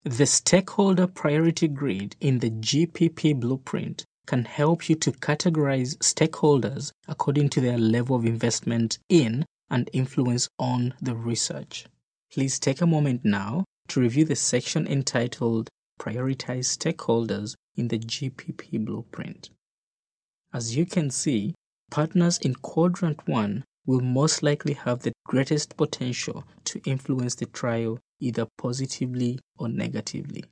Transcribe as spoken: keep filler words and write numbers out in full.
The stakeholder priority grid in the G P P blueprint can help you to categorize stakeholders according to their level of investment in and influence on the research. Please take a moment now to review the section entitled Prioritize Stakeholders in the G P P Blueprint. As you can see, partners in Quadrant one will most likely have the greatest potential to influence the trial either positively or negatively.